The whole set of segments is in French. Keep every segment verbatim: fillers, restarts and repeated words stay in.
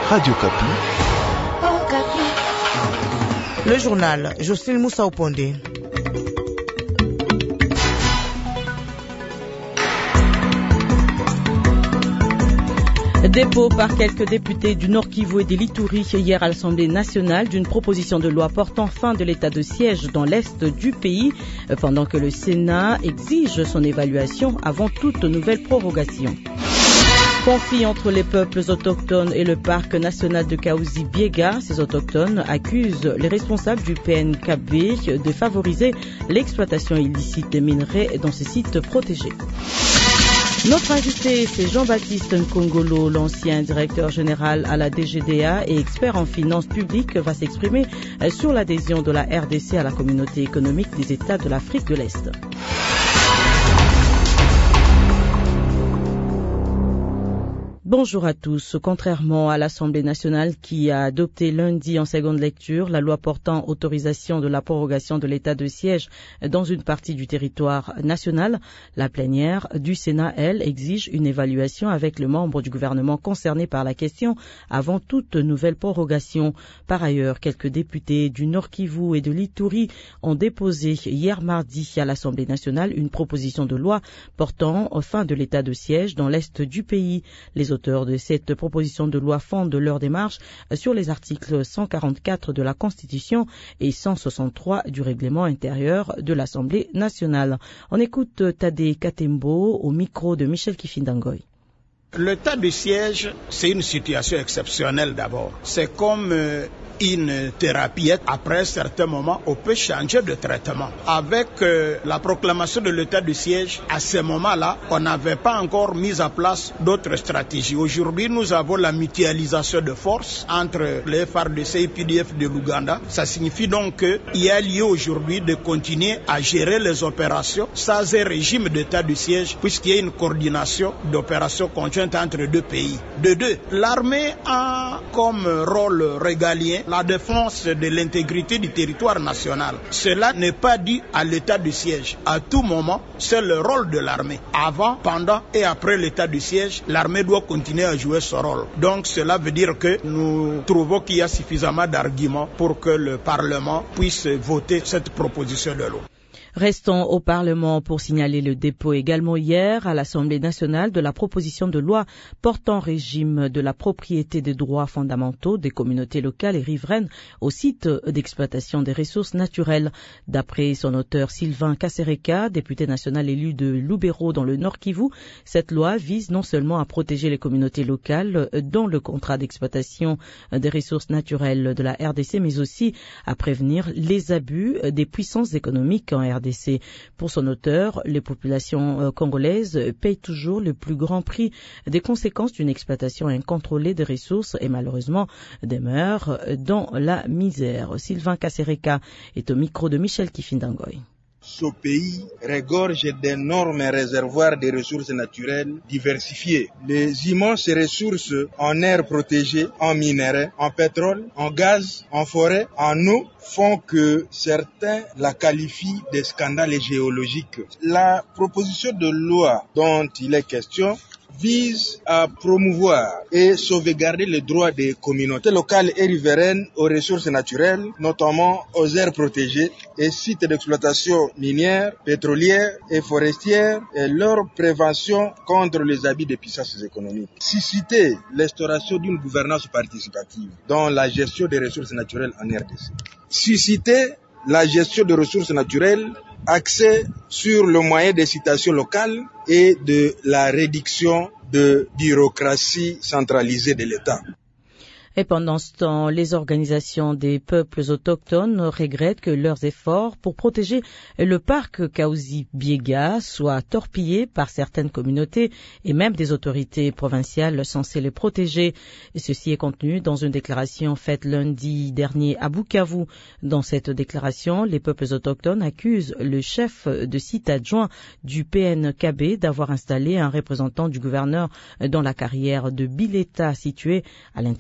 Radio Kapi. Oh, Kapi. Le journal, Jocelyne Moussa Opondé. Dépôt par quelques députés du Nord Kivu et de l'Ituri hier à l'Assemblée nationale d'une proposition de loi portant fin de l'état de siège dans l'Est du pays, pendant que le Sénat exige son évaluation avant toute nouvelle prorogation. Conflit entre les peuples autochtones et le parc national de Kahuzi-Biega. Ces autochtones accusent les responsables du P N K B de favoriser l'exploitation illicite des minerais dans ces sites protégés. Notre invité, c'est Jean-Baptiste Nkongolo, l'ancien directeur général à la D G D A et expert en finances publiques, va s'exprimer sur l'adhésion de la R D C à la communauté économique des États de l'Afrique de l'Est. Bonjour à tous. Contrairement à l'Assemblée nationale qui a adopté lundi en seconde lecture la loi portant autorisation de la prorogation de l'état de siège dans une partie du territoire national, la plénière du Sénat, elle, exige une évaluation avec le membre du gouvernement concerné par la question avant toute nouvelle prorogation. Par ailleurs, quelques députés du Nord Kivu et de l'Ituri ont déposé hier mardi à l'Assemblée nationale une proposition de loi portant fin de l'état de siège dans l'Est du pays. Les auteurs de cette proposition de loi fondent leur démarche sur les articles cent quarante-quatre de la Constitution et cent soixante-trois du règlement intérieur de l'Assemblée nationale. On écoute Tadé Katembo au micro de Michel Kifindangoy. L'état de siège, c'est une situation exceptionnelle d'abord. C'est comme euh, une thérapie. Après un certain moment, on peut changer de traitement. Avec euh, la proclamation de l'état de siège, à ce moment-là, on n'avait pas encore mis en place d'autres stratégies. Aujourd'hui, nous avons la mutualisation de forces entre les F A R D C et P D F de l'Ouganda. Ça signifie donc qu'il y a lieu aujourd'hui de continuer à gérer les opérations sans un régime d'état de siège, puisqu'il y a une coordination d'opérations conjointes entre deux pays. De deux, l'armée a comme rôle régalien la défense de l'intégrité du territoire national. Cela n'est pas dû à l'état de siège. À tout moment, c'est le rôle de l'armée. Avant, pendant et après l'état de siège, l'armée doit continuer à jouer son rôle. Donc cela veut dire que nous trouvons qu'il y a suffisamment d'arguments pour que le Parlement puisse voter cette proposition de loi. Restons au Parlement pour signaler le dépôt également hier à l'Assemblée nationale de la proposition de loi portant régime de la propriété des droits fondamentaux des communautés locales et riveraines au site d'exploitation des ressources naturelles. D'après son auteur Sylvain Kasereka, député national élu de Lubero dans le Nord Kivu, cette loi vise non seulement à protéger les communautés locales dans le contrat d'exploitation des ressources naturelles de la R D C, mais aussi à prévenir les abus des puissances économiques en R D C. Pour son auteur, les populations congolaises payent toujours le plus grand prix des conséquences d'une exploitation incontrôlée des ressources et malheureusement demeurent dans la misère. Sylvain Kasereka est au micro de Michel Kifindangoy. Ce pays regorge d'énormes réservoirs de ressources naturelles diversifiées. Les immenses ressources en air protégé, en minerais, en pétrole, en gaz, en forêt, en eau font que certains la qualifient de scandale géologique. La proposition de loi dont il est question vise à promouvoir et sauvegarder les droits des communautés locales et riveraines aux ressources naturelles, notamment aux aires protégées et sites d'exploitation minière, pétrolière et forestière et leur prévention contre les abus des puissances économiques. Susciter l'instauration d'une gouvernance participative dans la gestion des ressources naturelles en R D C. Susciter la gestion des ressources naturelles, accès sur le moyen des citations locales et de la réduction de bureaucratie centralisée de l'État. Et pendant ce temps, les organisations des peuples autochtones regrettent que leurs efforts pour protéger le parc Kahuzi-Biega soient torpillés par certaines communautés et même des autorités provinciales censées les protéger. Et ceci est contenu dans une déclaration faite lundi dernier à Bukavu. Dans cette déclaration, les peuples autochtones accusent le chef de site adjoint du P N K B d'avoir installé un représentant du gouverneur dans la carrière de Bileta située à l'intérieur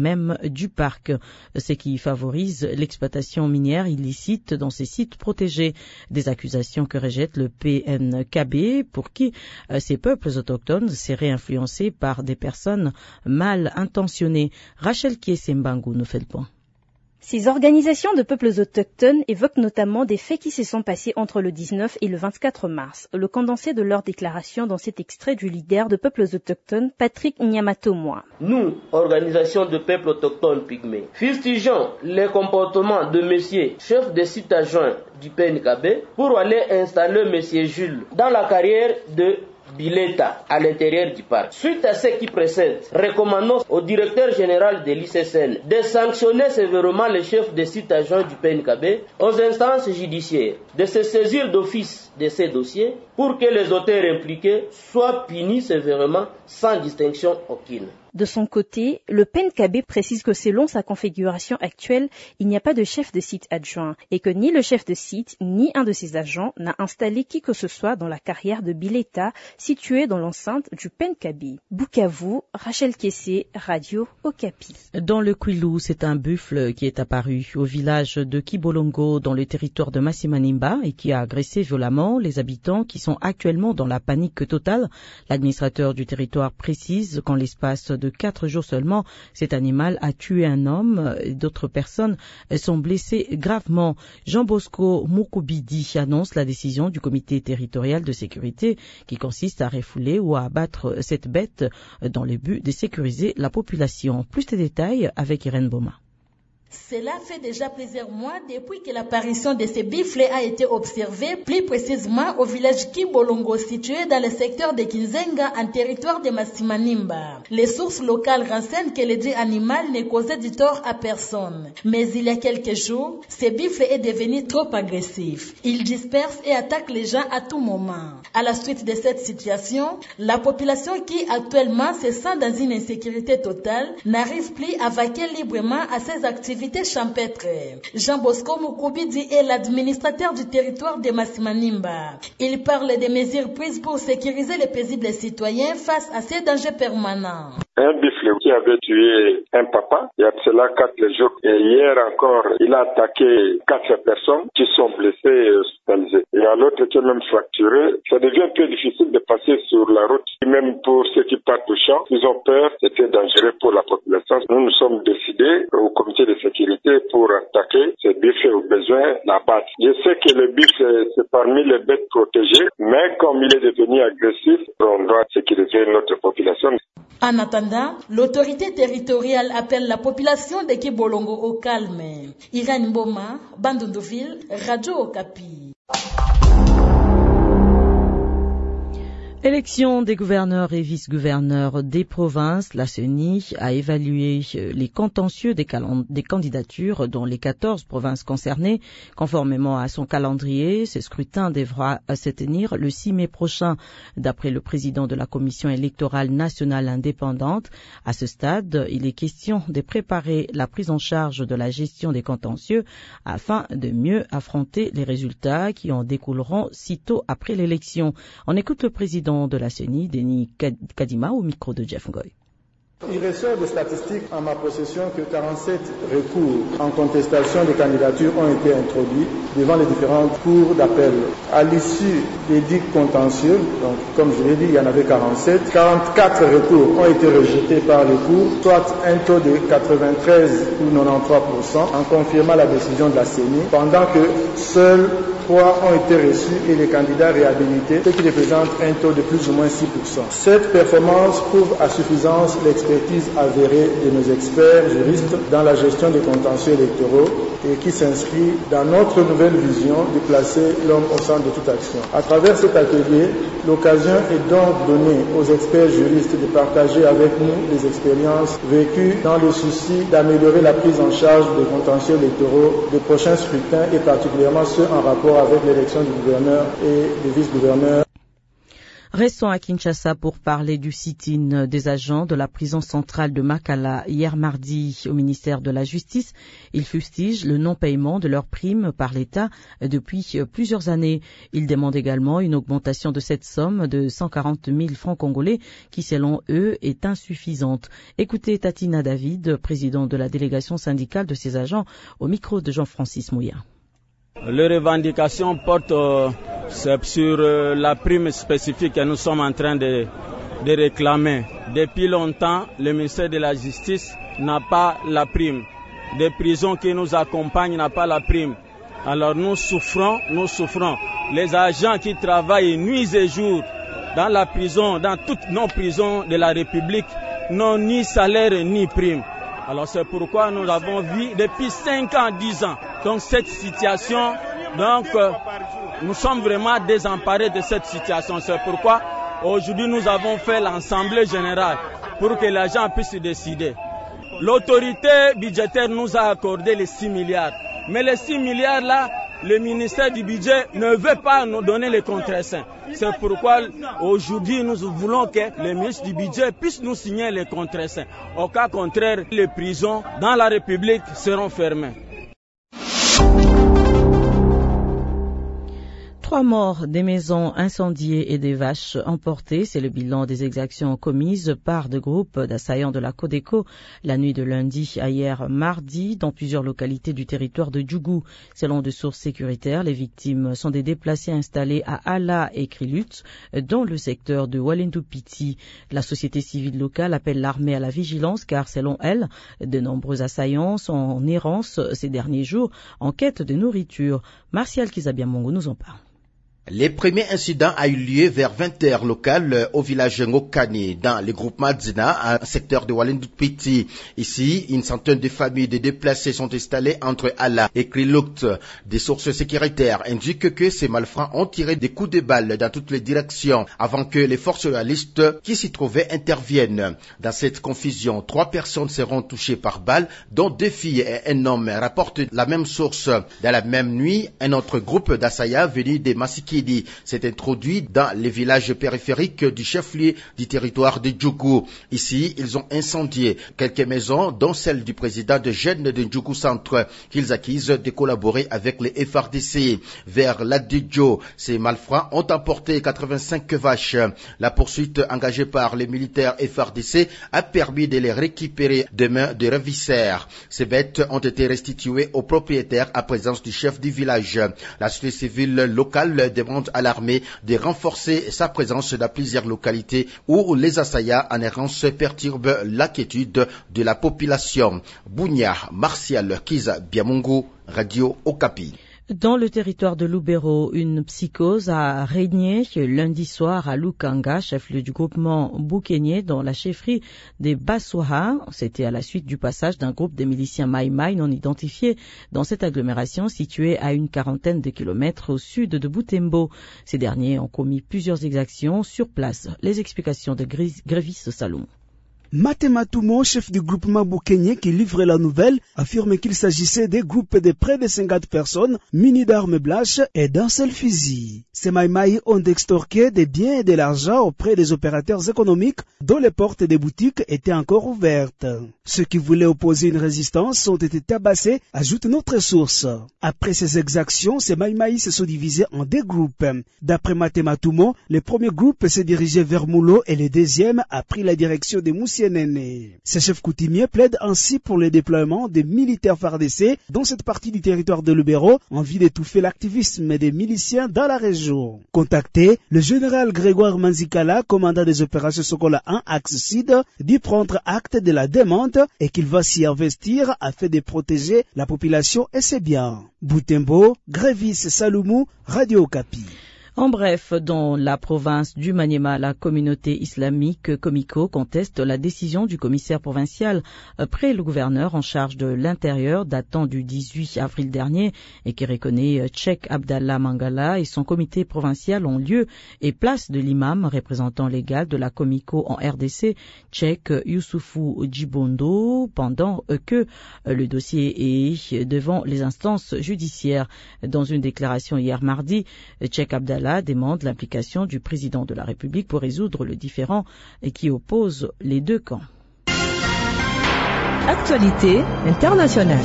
même du parc, ce qui favorise l'exploitation minière illicite dans ces sites protégés. Des accusations que rejette le P N K B, pour qui euh, ces peuples autochtones seraient influencés par des personnes mal intentionnées. Rachel Kiesembangou nous fait le point. Ces organisations de peuples autochtones évoquent notamment des faits qui se sont passés entre le dix-neuf et le vingt-quatre mars. Le condensé de leur déclaration dans cet extrait du leader de peuples autochtones, Patrick Nyamatomoa. Nous, organisation de peuples autochtones pygmées, fustigeons les comportements de monsieur chef de site adjoint du P N K B pour aller installer monsieur Jules dans la carrière de Bileta à l'intérieur du parc. Suite à ce qui précède, recommandons au directeur général de l'I C S N de sanctionner sévèrement le chef de site adjoint du P N K B, aux instances judiciaires de se saisir d'office de ces dossiers pour que les auteurs impliqués soient punis sévèrement sans distinction aucune. De son côté, le P N K B précise que selon sa configuration actuelle, il n'y a pas de chef de site adjoint et que ni le chef de site ni un de ses agents n'a installé qui que ce soit dans la carrière de Bileta située dans l'enceinte du P N K B. Bukavu, Rachel Kessé, Radio Okapi. Dans le Kwilu, c'est un buffle qui est apparu au village de Kibolongo dans le territoire de Masimanimba et qui a agressé violemment les habitants qui sont actuellement dans la panique totale. L'administrateur du territoire précise qu'en l'espace de quatre jours seulement, cet animal a tué un homme et d'autres personnes sont blessées gravement. Jean Bosco Moukubidi annonce la décision du comité territorial de sécurité qui consiste à refouler ou à abattre cette bête dans le but de sécuriser la population. Plus de détails avec Irène Boma. Cela fait déjà plusieurs mois depuis que l'apparition de ces buffles a été observée, plus précisément au village Kibolongo situé dans le secteur de Kinzenga en territoire de Masimanimba. Les sources locales renseignent que le dit animal ne causait du tort à personne. Mais il y a quelques jours, ce buffle est devenu trop agressif. Il disperse et attaque les gens à tout moment. À la suite de cette situation, la population qui actuellement se sent dans une insécurité totale n'arrive plus à vaquer librement à ses activités champêtre. Jean Bosco Moukubidi est l'administrateur du territoire de Masimanimba. Il parle des mesures prises pour sécuriser les paisibles citoyens face à ces dangers permanents. Un buffle qui avait tué un papa, il y a de cela quatre jours. Et hier encore, il a attaqué quatre personnes qui sont blessées et hospitalisées. Et à l'autre qui est même fracturé. Ça devient un peu difficile de passer sur la route. Même pour ceux qui partent au champ, ils ont peur, c'était dangereux pour la population. Nous nous sommes décidés au comité de sécurité pour attaquer ce buffle au besoin l'abattre. Je sais que le buffle c'est parmi les bêtes protégées, mais comme il est devenu agressif, on doit sécuriser notre population. En attendant, l'autorité territoriale appelle la population de Kibolongo au calme. Irène Boma, Bandunduville, Radio Okapi. Élection des gouverneurs et vice-gouverneurs des provinces, la C E N I a évalué les contentieux des, des candidatures dans les quatorze provinces concernées. Conformément à son calendrier, ce scrutin devra se tenir le six mai prochain. D'après le président de la Commission électorale nationale indépendante, à ce stade, il est question de préparer la prise en charge de la gestion des contentieux afin de mieux affronter les résultats qui en découleront sitôt après l'élection. On écoute le président de la C E N I, Denis Kadima, au micro de Jeff Ngoy. Il ressort des statistiques en ma possession que quarante-sept recours en contestation des candidatures ont été introduits devant les différentes cours d'appel. À l'issue des dits contentieux, donc comme je l'ai dit, il y en avait quarante-sept, quarante-quatre recours ont été rejetés par les cours, soit un taux de quatre-vingt-treize ou quatre-vingt-treize pour cent en confirmant la décision de la C E N I, pendant que seuls trois ont été reçus et les candidats réhabilités, ce qui représente un taux de plus ou moins six pour cent. Cette performance prouve à suffisance l'expérience avérée de nos experts juristes dans la gestion des contentieux électoraux et qui s'inscrit dans notre nouvelle vision de placer l'homme au centre de toute action. À travers cet atelier, l'occasion est donc donnée aux experts juristes de partager avec nous les expériences vécues dans le souci d'améliorer la prise en charge des contentieux électoraux des prochains scrutins et particulièrement ceux en rapport avec l'élection du gouverneur et des vice-gouverneurs. Restons à Kinshasa pour parler du sit-in des agents de la prison centrale de Makala hier mardi au ministère de la Justice. Ils fustigent le non-paiement de leurs primes par l'État depuis plusieurs années. Ils demandent également une augmentation de cette somme de cent quarante mille francs congolais qui, selon eux, est insuffisante. Écoutez Tatina David, président de la délégation syndicale de ces agents, au micro de Jean-Francis Mouya. Les revendications portent euh, sur euh, la prime spécifique que nous sommes en train de, de réclamer. Depuis longtemps, le ministère de la Justice n'a pas la prime. Des prisons qui nous accompagnent n'ont pas la prime. Alors nous souffrons, nous souffrons. Les agents qui travaillent nuit et jour dans la prison, dans toutes nos prisons de la République, n'ont ni salaire ni prime. Alors c'est pourquoi nous avons vu depuis cinq ans, dix ans. Donc cette situation, donc euh, nous sommes vraiment désemparés de cette situation. C'est pourquoi aujourd'hui nous avons fait l'Assemblée générale pour que les gens puissent décider. L'autorité budgétaire nous a accordé les six milliards. Mais les six milliards là, le ministère du budget ne veut pas nous donner les contre-saints. C'est pourquoi aujourd'hui nous voulons que le ministre du budget puisse nous signer les contre-saints. Au cas contraire, les prisons dans la République seront fermées. Trois morts, des maisons incendiées et des vaches emportées, c'est le bilan des exactions commises par des groupes d'assaillants de la Codeco la nuit de lundi à hier mardi dans plusieurs localités du territoire de Djougou. Selon des sources sécuritaires, les victimes sont des déplacés installés à Ala et Krilut dans le secteur de Walendu-Piti. La société civile locale appelle l'armée à la vigilance car selon elle, de nombreux assaillants sont en errance ces derniers jours en quête de nourriture. Martial Kizabiamongo nous en parle. Les premiers incidents ont eu lieu vers vingt heures locales au village Ngokani, dans le groupement Dzina, un secteur de Walendu-Piti. Ici, une centaine de familles de déplacés sont installées entre Ala et Krilut. Des sources sécuritaires indiquent que ces malfrats ont tiré des coups de balle dans toutes les directions avant que les forces loyalistes qui s'y trouvaient interviennent. Dans cette confusion, trois personnes seront touchées par balles, dont deux filles et un homme, rapporte la même source. Dans la même nuit, un autre groupe d'assaillants venu des Massiki s'est introduit dans les villages périphériques du chef-lieu du territoire de Djougou. Ici, ils ont incendié quelques maisons, dont celle du président de jeunes de Djougou Centre, qu'ils accusent de collaborer avec les F R D C. Vers l'Adidjo, ces malfrats ont emporté quatre-vingt-cinq vaches. La poursuite engagée par les militaires F R D C a permis de les récupérer des mains de ravisseurs. Ces bêtes ont été restituées aux propriétaires à présence du chef du village. La société civile locale demande à l'armée de renforcer sa présence dans plusieurs localités où les assaillants en errance perturbent l'inquiétude de la population. Bounia, Martial Kiza Biamungu, Radio Okapi. Dans le territoire de Lubero, une psychose a régné lundi soir à Lukanga, chef-lieu du groupement Boukenye, dans la chefferie des Baswaha. C'était à la suite du passage d'un groupe de miliciens Maï-Maï non identifiés dans cette agglomération située à une quarantaine de kilomètres au sud de Butembo. Ces derniers ont commis plusieurs exactions sur place. Les explications de Grévis Salomon. Matematumo, chef du groupement Boukenye qui livre la nouvelle, affirme qu'il s'agissait des groupes de près de cinquante personnes munis d'armes blanches et d'un seul fusil. Ces maïmaïs ont extorqué des biens et de l'argent auprès des opérateurs économiques dont les portes des boutiques étaient encore ouvertes. Ceux qui voulaient opposer une résistance ont été tabassés, ajoute notre source. Après ces exactions, ces maïmaïs se sont divisés en deux groupes. D'après Matematumo, le premier groupe s'est dirigé vers Moulo et le deuxième a pris la direction des Moussi. Ces chefs coutumiers plaident ainsi pour le déploiement des militaires F A R D C dans cette partie du territoire de Lubero en vue d'étouffer l'activisme des miliciens dans la région. Contacté, le général Grégoire Manzikala, commandant des opérations Sokola un Axe Sud, dit prendre acte de la demande et qu'il va s'y investir afin de protéger la population et ses biens. Butembo, Grévis Saloumou, Radio Okapi. En bref, dans la province du Maniema, la communauté islamique Komiko conteste la décision du commissaire provincial près le gouverneur en charge de l'intérieur datant du dix-huit avril dernier et qui reconnaît Cheikh Abdallah Mangala et son comité provincial en lieu et place de l'imam représentant légal de la Komiko en R D C, Cheikh Youssoufou Djibondo, pendant que le dossier est devant les instances judiciaires. Dans une déclaration hier mardi, Cheikh Abdallah Kampala demande l'implication du président de la République pour résoudre le différend qui oppose les deux camps. Actualité internationale.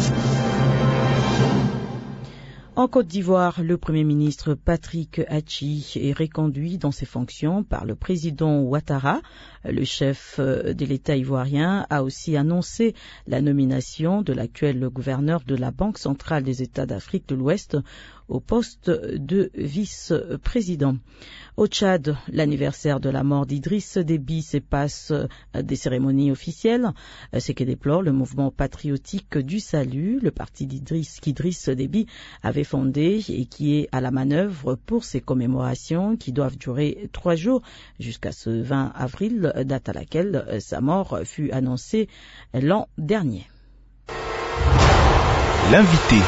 En Côte d'Ivoire, le Premier ministre Patrick Achi est reconduit dans ses fonctions par le président Ouattara. Le chef de l'État ivoirien a aussi annoncé la nomination de l'actuel gouverneur de la Banque centrale des États d'Afrique de l'Ouest au poste de vice-président. Au Tchad, l'anniversaire de la mort d'Idriss Déby se passe des cérémonies officielles. Ce que déplore le mouvement patriotique du salut, le parti d'Idriss qu'Idriss Déby avait fondé et qui est à la manœuvre pour ces commémorations qui doivent durer trois jours jusqu'à ce vingt avril, date à laquelle sa mort fut annoncée l'an dernier. L'invité.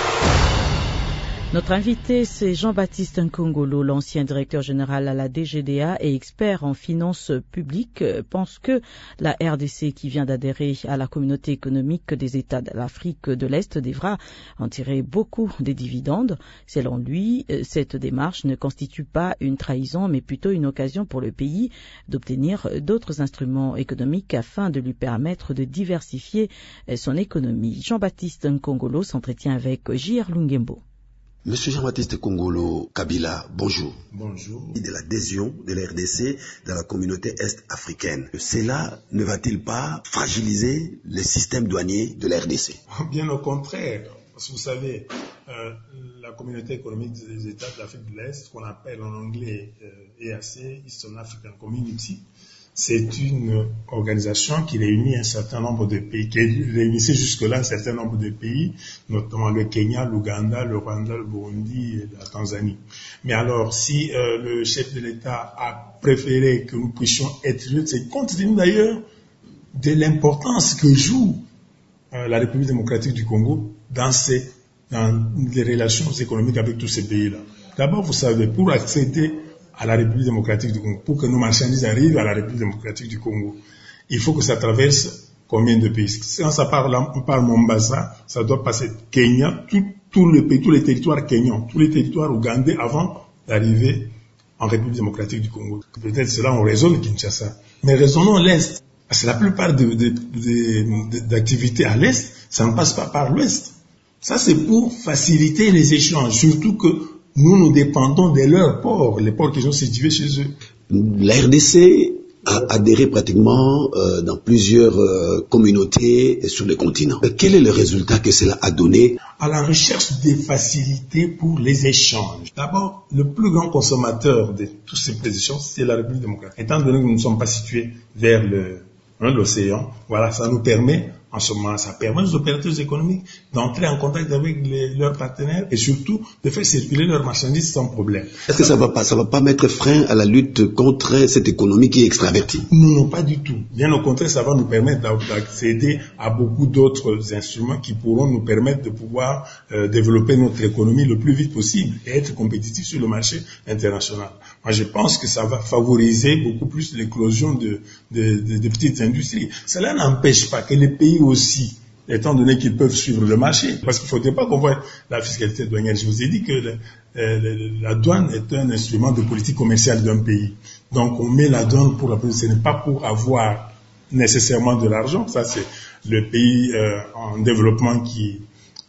Notre invité, c'est Jean-Baptiste Nkongolo, l'ancien directeur général à la D G D A et expert en finances publiques, pense que la R D C, qui vient d'adhérer à la communauté économique des États de l'Afrique de l'Est, devra en tirer beaucoup des dividendes. Selon lui, cette démarche ne constitue pas une trahison, mais plutôt une occasion pour le pays d'obtenir d'autres instruments économiques afin de lui permettre de diversifier son économie. Jean-Baptiste Nkongolo s'entretient avec J R Lungembo. Monsieur Jean-Baptiste Nkongolo Kabila, bonjour. Bonjour. De l'adhésion de la R D C dans la communauté est-africaine. Cela ne va-t-il pas fragiliser le système douanier de la R D C? Bien au contraire. Parce que vous savez, euh, la communauté économique des États de l'Afrique de l'Est, qu'on appelle en anglais euh, E A C, Eastern African Community, c'est une organisation qui réunit un certain nombre de pays, qui réunissait jusque-là un certain nombre de pays, notamment le Kenya, l'Ouganda, le Rwanda, le Burundi et la Tanzanie. Mais alors, si euh, le chef de l'État a préféré que nous puissions être unis, c'est compte tenu d'ailleurs de l'importance que joue euh, la République démocratique du Congo dans, ces, dans les relations économiques avec tous ces pays-là. D'abord, vous savez, pour accéder à la République démocratique du Congo, pour que nos marchandises arrivent à la République démocratique du Congo, il faut que ça traverse combien de pays? Quand ça part, on parle Mombasa, ça doit passer Kenya, tout, tout le pays, tous les territoires kenyans, tous les territoires ougandais avant d'arriver en République démocratique du Congo. Peut-être cela on raisonne Kinshasa, mais raisonnons l'Est. Parce que la plupart de, de, de, de, d'activités à l'Est, ça ne passe pas par l'Ouest. Ça c'est pour faciliter les échanges, surtout que nous, nous dépendons de leurs ports, les ports qui sont situés chez eux. La R D C a adhéré pratiquement euh, dans plusieurs euh, communautés sur le continent. Quel est le résultat que cela a donné? À la recherche des facilités pour les échanges. D'abord, le plus grand consommateur de tous ces échanges, c'est la République démocratique. Étant donné que nous ne sommes pas situés vers le, hein, l'océan, voilà, ça nous permet, en ce moment, ça permet aux opérateurs économiques d'entrer en contact avec les, leurs partenaires et surtout de faire circuler leurs marchandises sans problème. Est-ce que ça va pas, ça va pas mettre frein à la lutte contre cette économie qui est extravertie? Non, non, pas du tout. Bien au contraire, ça va nous permettre d'accéder à beaucoup d'autres instruments qui pourront nous permettre de pouvoir euh, développer notre économie le plus vite possible et être compétitifs sur le marché international. Moi, je pense que ça va favoriser beaucoup plus l'éclosion de, de, de, de petites industries. Cela n'empêche pas que les pays aussi, étant donné qu'ils peuvent suivre le marché. Parce qu'il ne faudrait pas qu'on voit la fiscalité douanière. Je vous ai dit que le, euh, la douane est un instrument de politique commerciale d'un pays. Donc on met la douane pour la politique. Ce n'est pas pour avoir nécessairement de l'argent. Ça, c'est le pays euh, en développement qui,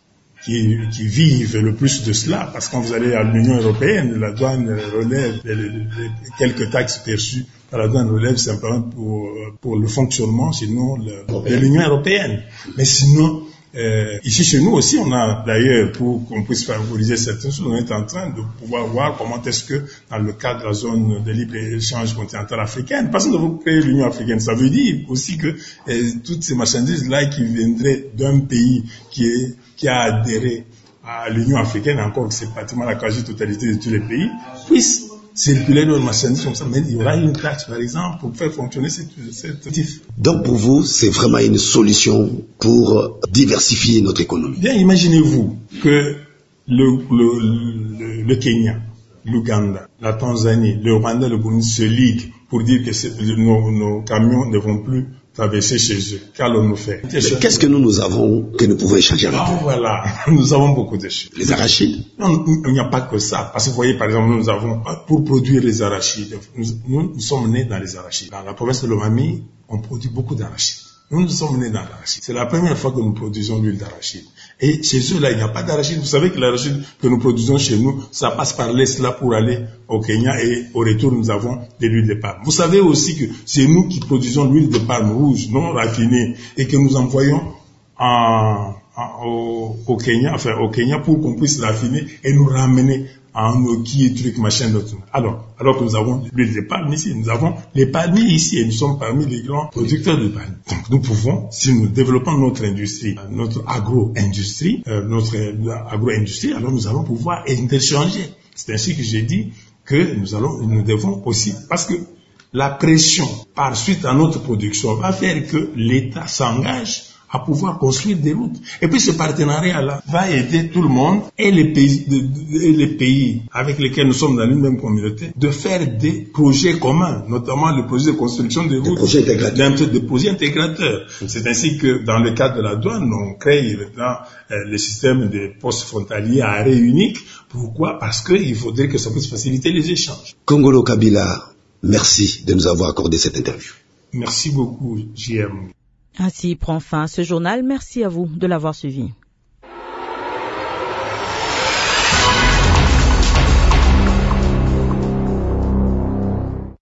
qui, qui vive le plus de cela. Parce que quand vous allez à l'Union européenne, la douane relève les, les, les, quelques taxes perçues. La douane relève simplement pour, pour le fonctionnement, sinon, le, de l'Union européenne. Mais sinon, euh, ici chez nous aussi, on a d'ailleurs, pour qu'on puisse favoriser certaines choses, on est en train de pouvoir voir comment est-ce que, dans le cadre de la zone de libre-échange continentale africaine, parce que nous avons créé l'Union africaine, ça veut dire aussi que euh, toutes ces marchandises-là qui viendraient d'un pays qui, est, qui a adhéré à l'Union africaine, encore que c'est pratiquement la quasi-totalité de tous les pays, puissent circuler dans le marchandise comme ça, mais il y aura une taxe, par exemple, pour faire fonctionner cette, cette actif. Donc, pour vous, c'est vraiment une solution pour diversifier notre économie. Bien, imaginez-vous que le, le, le, le Kenya, l'Ouganda, la Tanzanie, le Rwanda, le Burundi se liguent pour dire que nos, nos camions ne vont plus traverser chez eux. Qu'allons-nous faire? Qu'est-ce que nous, nous avons que nous pouvons échanger avec ah, eux? Voilà, nous avons beaucoup de choses. Les arachides? Non, il n'y a pas que ça. Parce que vous voyez, par exemple, nous avons, pour produire les arachides, nous, nous, nous sommes nés dans les arachides. Dans la province de Lomami, on produit beaucoup d'arachides. Nous nous sommes nés dans l'arachide. C'est la première fois que nous produisons l'huile d'arachide. Et chez eux, là, il n'y a pas d'arachide. Vous savez que l'arachide que nous produisons chez nous, ça passe par l'Est là pour aller au Kenya et au retour, nous avons de l'huile de palme. Vous savez aussi que c'est nous qui produisons l'huile de palme rouge, non raffinée, et que nous envoyons en, en, au, au Kenya, enfin au Kenya pour qu'on puisse raffiner et nous ramener en Noki, truc, machin, d'autres. Alors, alors que nous avons l'huile de palme ici, nous avons les palmiers ici et nous sommes parmi les grands producteurs de palme. Donc, nous pouvons, si nous développons notre industrie, notre agro-industrie, euh, notre agro-industrie, alors nous allons pouvoir interchanger. C'est ainsi que j'ai dit que nous allons, nous devons aussi, parce que la pression par suite à notre production va faire que l'État s'engage à pouvoir construire des routes. Et puis ce partenariat-là va aider tout le monde et les pays, de, de, et les pays avec lesquels nous sommes dans une même communauté de faire des projets communs, notamment le projet de construction des routes. Des projets intégrateurs. Des projets intégrateurs. C'est ainsi que dans le cadre de la douane, on crée maintenant euh, le système des postes frontaliers à arrêt unique. Pourquoi? Parce qu'il faudrait que ça puisse faciliter les échanges. Kongolo Kabila, merci de nous avoir accordé cette interview. Merci beaucoup, J M. Ainsi prend fin ce journal. Merci à vous de l'avoir suivi.